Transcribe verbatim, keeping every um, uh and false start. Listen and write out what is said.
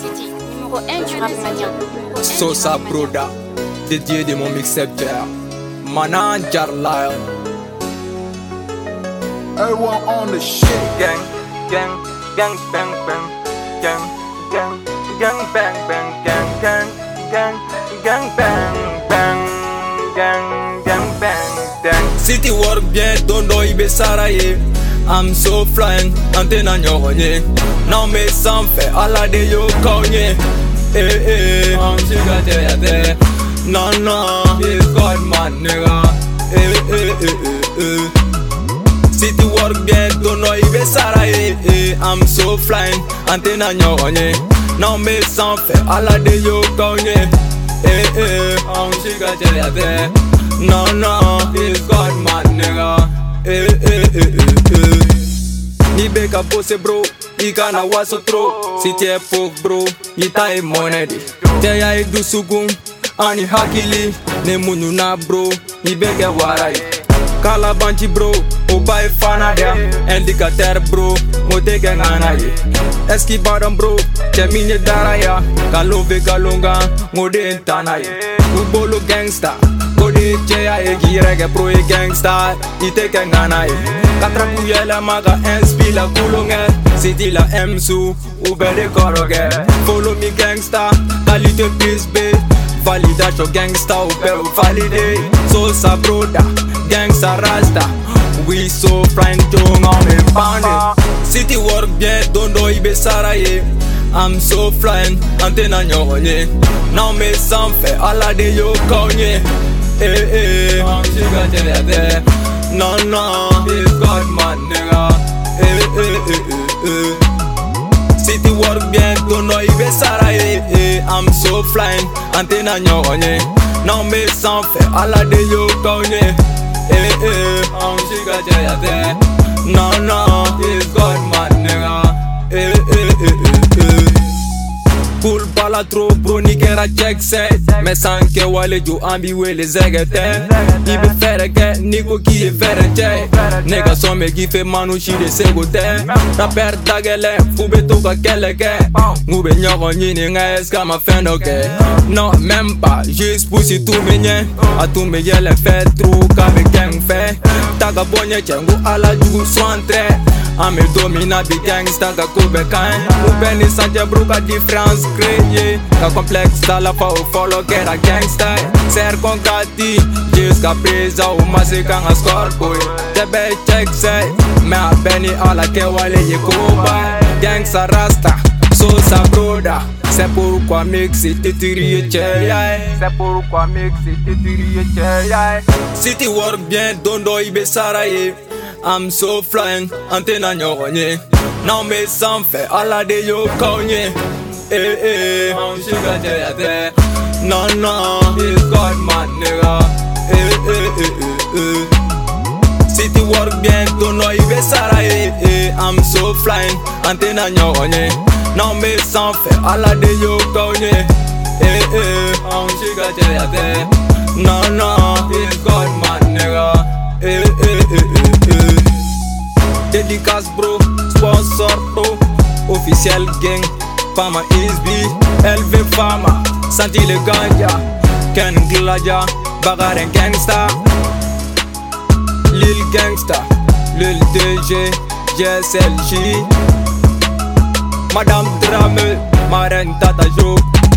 City, numéro un du rap malien. Sosa Broda, dédié de mon mixcepteur Manager Lion. Everyone on the shit. Gang, gang, gang, bang, bang, gang, gang, gang, bang, bang, gang, gang, gang, gang, bang, bang, gang, gang, bang, bang. City work bien, dondo ibe saraye. I'm so flying, antena nyonye. Non mais sans fait, ala de yo konye. Eh eh, I'm sugar te non non, it's God man nigga. Eh eh eh eh eh. City work bien, dondo ibe saraye. Eh, I'm so flying, antena nyonye. Non mais sans fait, ala de yo konye. Eh eh, I'm sugar te non non, it's God man nigga. Eh eh eh eh eh. Ni beka pose bro, ni kana waso tro. Si te pok bro, ni ta e monedi. Te ya e dusugun, ani hakili. Ne munu na bro, ni beke warai. Kala banchi bro, oba e fana dia. Indicateur bro, mo teke ngana ye. Eski badam bro, te minye daraya. Kalo veka longa, ngode entana ye. Ubolo gangsta. Kodi cheya e girege pro e gangsta. Ite ke ngana ye. Katra kuyela maga inspi la coulonge. City la M-sou, ube de koroge. Follow me gangsta, qualité plus B. Validation gangsta, ube ou valide. Sosa Broda, gangsta rasta. We so flying jong on me bande. City work bien, dondo ibe saraye. I'm so flying, antena nyonye. Non mais sans fait, ala de yo konye. Eh eh, I'm sugar te non non, it's God man nigga. Eh eh eh eh eh. City work bien, dono ibe saraye. Eh, I'm so flying, antena nyonye. Non mais sans fait, ala de yo konye. Eh eh, I'm sugar te non non, it's God man nigga. Eh eh eh eh eh. Cool bala tro bro ni kera check set. Mais sans que wale jo ambi we les zegete. Ibe fere ke niko ki e fere che. Nega so me gife manu shi de segote. Rapper dagele fube toka kele ke. Ngube nyoko nyini nga eska ma fendo ke. Non même pas, juste poussi tout menye. A tout me yele fait trou kabe gang fe. Taga bonye chengu ala jugu swantre. Ame domina bi gangsta ka kobe kain. Ube ni sanje bro ka difference créé. Ka complexe ta la fa o follow get a gangsta. Ser con gati, jusqu'à présent ou masse kanga score boy. Tebe check say, me a beni ala ke wale ye koba. Gangsta rasta, Sosa Broda. C'est pourquoi mix et titiri cheya. C'est pourquoi mix et titiri cheya. City work bien, dondo ibe saraye. I'm so flying, antena nyonye. Non mais sans fait, ala de yo konye. Eh eh, I'm sugar te non non, it's God man nigga. Eh eh eh eh eh. City work bien, dono ibe saraye. Eh, I'm so flying, antena nyonye. Non mais sans fait, ala de yo konye. Eh eh, I'm sugar te non non, it's God man nigga. Eh eh eh eh eh. Dédicace bro, sponsor pro, officiel gang, Fama Isbi, L V Fama, Santi le ganja, Ken Gladia, Bagaren Gangsta, Lil Gangsta, Lil D G, J S L G, Madame Drame, Maren Tata Jo.